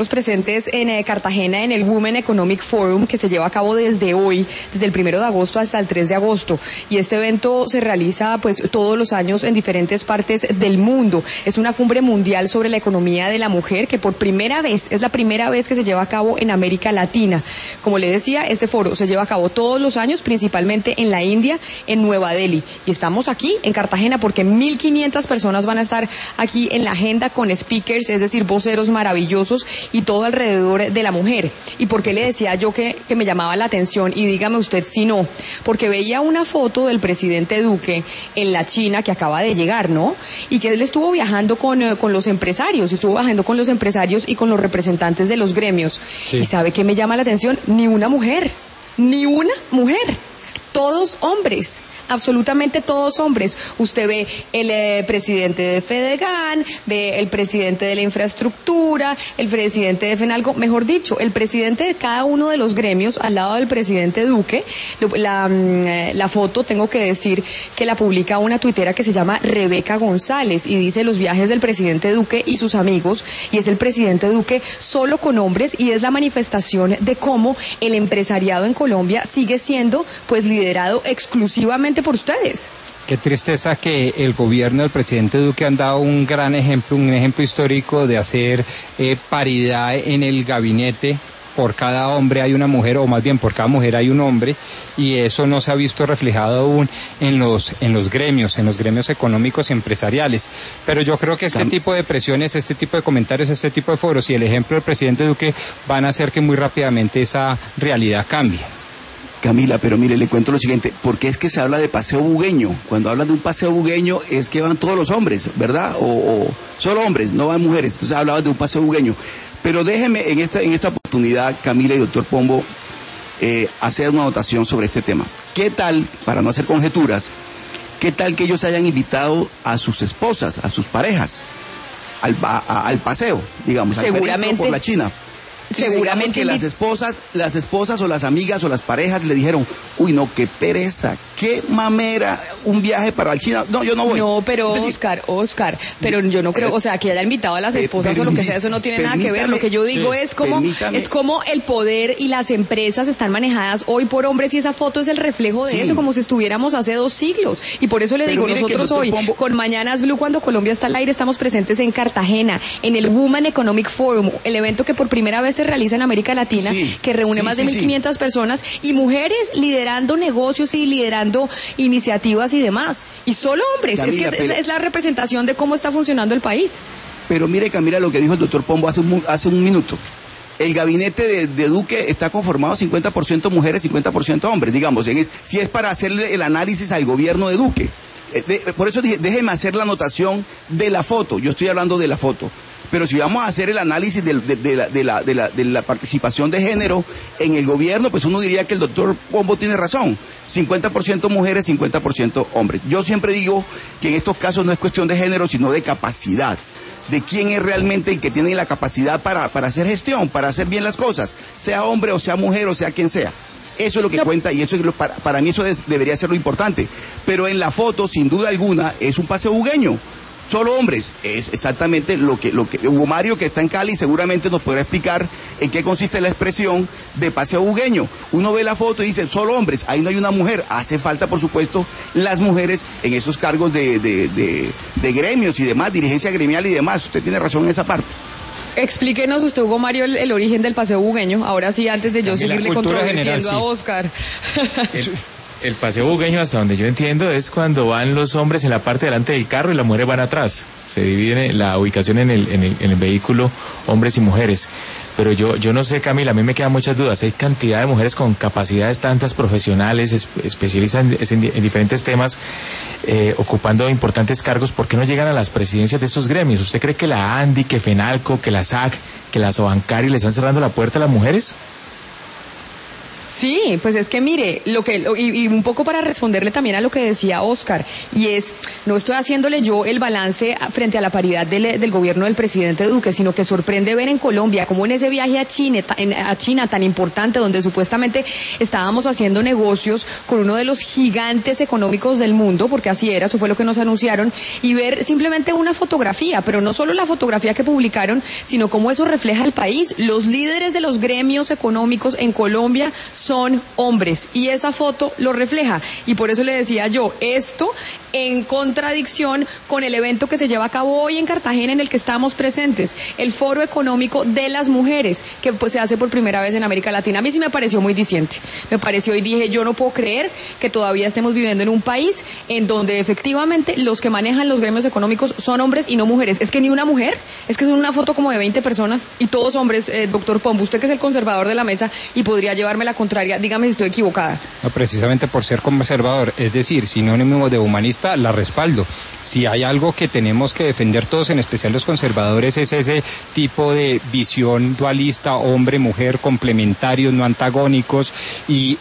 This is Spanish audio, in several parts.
presentes en Cartagena en el Women Economic Forum, que se lleva a cabo desde hoy, desde el 1 de agosto hasta el 3 de agosto. Y este evento se realiza pues todos los años en diferentes partes del mundo. Es una cumbre mundial sobre la economía de la mujer que por primera vez, es la primera vez que se lleva a cabo en América Latina. Como le decía, este foro se lleva a cabo todos los años, principalmente en la India, en Nueva Delhi. Y estamos aquí en Cartagena porque 1.500 personas van a estar aquí en la agenda con speakers, es decir, voceros maravillosos y todo alrededor de la mujer. ¿Y por qué le decía yo que me llamaba la atención? Y dígame usted si no, porque veía una foto del presidente Duque en la China que acaba de llegar, ¿no? Y que él estuvo viajando con los empresarios, y con los representantes de los gremios. Sí. ¿Y sabe qué me llama la atención? Ni una mujer, todos hombres. Absolutamente todos hombres. Usted ve el presidente de Fedegan, ve el presidente de la infraestructura, el presidente de Fenalco, mejor dicho, el presidente de cada uno de los gremios al lado del presidente Duque. La foto, tengo que decir que la publica una tuitera que se llama Rebeca González y dice los viajes del presidente Duque y sus amigos, y es el presidente Duque solo con hombres, y es la manifestación de cómo el empresariado en Colombia sigue siendo pues liderado exclusivamente por ustedes. Qué tristeza que el gobierno del presidente Duque han dado un gran ejemplo, un ejemplo histórico de hacer paridad en el gabinete. Por cada hombre hay una mujer, o más bien por cada mujer hay un hombre, y eso no se ha visto reflejado aún en los gremios económicos y empresariales. Pero yo creo que este tipo de presiones, este tipo de comentarios, este tipo de foros y el ejemplo del presidente Duque van a hacer que muy rápidamente esa realidad cambie. Camila, pero mire, le cuento lo siguiente, porque es que se habla de paseo bugueño. Cuando hablan de un paseo bugueño es que van todos los hombres, ¿verdad? O solo hombres, no van mujeres. Entonces hablaban de un paseo bugueño. Pero déjeme en esta oportunidad, Camila y doctor Pombo, hacer una anotación sobre este tema. ¿Qué tal, para no hacer conjeturas, qué tal que ellos hayan invitado a sus esposas, a sus parejas, al paseo, digamos, al periplo por la China? Seguramente que las esposas o las amigas o las parejas le dijeron, uy, no, qué pereza, qué mamera, un viaje para China. No, yo no voy. No, pero Oscar, pero yo no creo, o sea, que haya invitado a las esposas o lo que sea, eso no tiene nada que ver. Lo que yo digo es como el poder y las empresas están manejadas hoy por hombres, y esa foto es el reflejo de eso, como si estuviéramos hace 2 siglos. Y por eso le digo, nosotros hoy, con Mañanas Blue, cuando Colombia está al aire, estamos presentes en Cartagena, en el Women Economic Forum, el evento que por primera vez se realiza en América Latina, que reúne más de 1.500 personas, y mujeres liderando negocios y liderando iniciativas y demás, y solo hombres. Camila, es que es la representación de cómo está funcionando el país. Pero mire, Camila, lo que dijo el doctor Pombo hace un minuto. El gabinete de Duque está conformado 50% mujeres, 50% hombres, digamos, si es para hacerle el análisis al gobierno de Duque. Por eso dije, déjeme hacer la anotación de la foto, yo estoy hablando de la foto. Pero si vamos a hacer el análisis de la participación de género en el gobierno, pues uno diría que el doctor Pombo tiene razón. 50% mujeres, 50% hombres. Yo siempre digo que en estos casos no es cuestión de género, sino de capacidad. De quién es realmente el que tiene la capacidad para hacer gestión, para hacer bien las cosas, sea hombre o sea mujer o sea quien sea. Eso es lo que cuenta, y eso es para mí eso debería ser lo importante. Pero en la foto, sin duda alguna, es un paseo bugueño. Solo hombres, es exactamente lo que Hugo Mario, que está en Cali, seguramente nos podrá explicar en qué consiste la expresión de paseo bugueño. Uno ve la foto y dice, solo hombres, ahí no hay una mujer. Hace falta, por supuesto, las mujeres en esos cargos de gremios y demás, dirigencia gremial y demás. Usted tiene razón en esa parte. Explíquenos usted, Hugo Mario, el origen del paseo bugueño. Ahora sí, antes de yo seguirle controlando a Oscar. El paseo bugueño, hasta donde yo entiendo, es cuando van los hombres en la parte delante del carro y las mujeres van atrás. Se divide la ubicación en el vehículo, hombres y mujeres. Pero yo no sé, Camila, a mí me quedan muchas dudas. Hay cantidad de mujeres con capacidades tantas profesionales, especializan en diferentes temas, ocupando importantes cargos. ¿Por qué no llegan a las presidencias de estos gremios? ¿Usted cree que la ANDI, que Fenalco, que la SAC, que la Sobancari les están cerrando la puerta a las mujeres? Sí, pues es que mire, y un poco para responderle también a lo que decía Oscar, y es, no estoy haciéndole yo el balance frente a la paridad del gobierno del presidente Duque, sino que sorprende ver en Colombia como en ese viaje a China tan importante, donde supuestamente estábamos haciendo negocios con uno de los gigantes económicos del mundo, porque así era, eso fue lo que nos anunciaron, y ver simplemente una fotografía, pero no solo la fotografía que publicaron, sino cómo eso refleja el país. Los líderes de los gremios económicos en Colombia son hombres y esa foto lo refleja, y por eso le decía yo, esto en contradicción con el evento que se lleva a cabo hoy en Cartagena, en el que estamos presentes, el Foro Económico de las Mujeres, que pues se hace por primera vez en América Latina. A mí sí me pareció muy diciente, me pareció y dije, yo no puedo creer que todavía estemos viviendo en un país en donde efectivamente los que manejan los gremios económicos son hombres y no mujeres. Es que ni una mujer, es que es una foto como de 20 personas y todos hombres. Doctor Pombo, usted que es el conservador de la mesa y podría llevarme la contraria, dígame si estoy equivocada. No, precisamente por ser conservador, es decir, sinónimo de humanista, la respaldo. Si hay algo que tenemos que defender todos, en especial los conservadores, es ese tipo de visión dualista, hombre-mujer, complementarios, no antagónicos, y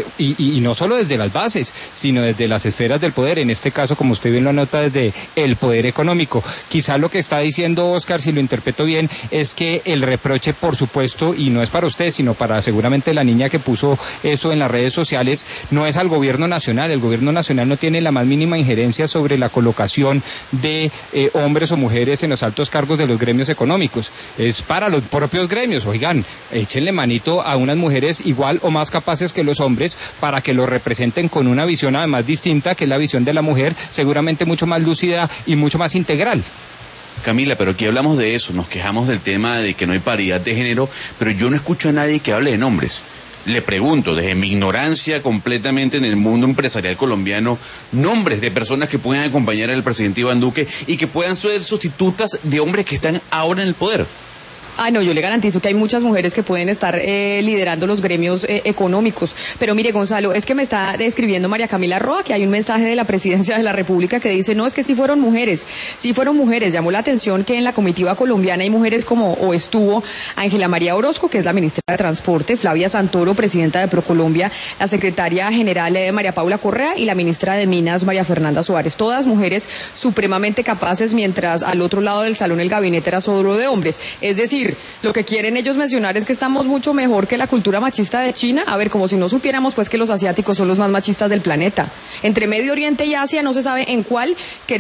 no solo desde las bases, sino desde las esferas del poder, en este caso, como usted bien lo anota, desde el poder económico. Quizá lo que está diciendo Oscar, si lo interpreto bien, es que el reproche, por supuesto, y no es para usted, sino para seguramente la niña que puso eso en las redes sociales, no es al gobierno nacional. El gobierno nacional no tiene la más mínima injerencia sobre la colocación de hombres o mujeres en los altos cargos de los gremios económicos. Es para los propios gremios. Oigan, échenle manito a unas mujeres igual o más capaces que los hombres para que los representen con una visión además distinta, que es la visión de la mujer, seguramente mucho más lúcida y mucho más integral. Camila, pero aquí hablamos de eso, nos quejamos del tema de que no hay paridad de género, pero yo no escucho a nadie que hable de nombres. Le pregunto, desde mi ignorancia completamente en el mundo empresarial colombiano, nombres de personas que puedan acompañar al presidente Iván Duque y que puedan ser sustitutas de hombres que están ahora en el poder. Ah, no, yo le garantizo que hay muchas mujeres que pueden estar liderando los gremios económicos. Pero mire, Gonzalo, es que me está describiendo María Camila Roa que hay un mensaje de la Presidencia de la República que dice, no, es que sí fueron mujeres. Llamó la atención que en la comitiva colombiana hay mujeres o estuvo Ángela María Orozco, que es la ministra de Transporte, Flavia Santoro, presidenta de Procolombia, la secretaria general María Paula Correa y la ministra de Minas, María Fernanda Suárez. Todas mujeres supremamente capaces, mientras al otro lado del salón el gabinete era solo de hombres. Es decir, lo que quieren ellos mencionar es que estamos mucho mejor que la cultura machista de China. A ver, como si no supiéramos pues que los asiáticos son los más machistas del planeta. Entre Medio Oriente y Asia no se sabe en cuál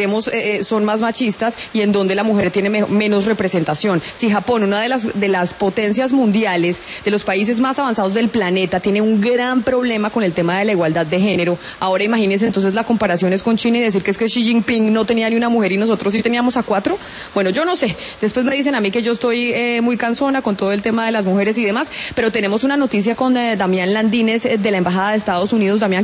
son más machistas y en dónde la mujer tiene menos representación. Si Japón, una de las potencias mundiales, de los países más avanzados del planeta, tiene un gran problema con el tema de la igualdad de género, ahora imagínense entonces la comparación es con China y decir que es que Xi Jinping no tenía ni una mujer y nosotros sí teníamos a 4. Bueno, yo no sé. Después me dicen a mí que yo estoy muy cansona con todo el tema de las mujeres y demás, pero tenemos una noticia con Damián Landines de la Embajada de Estados Unidos. Damián,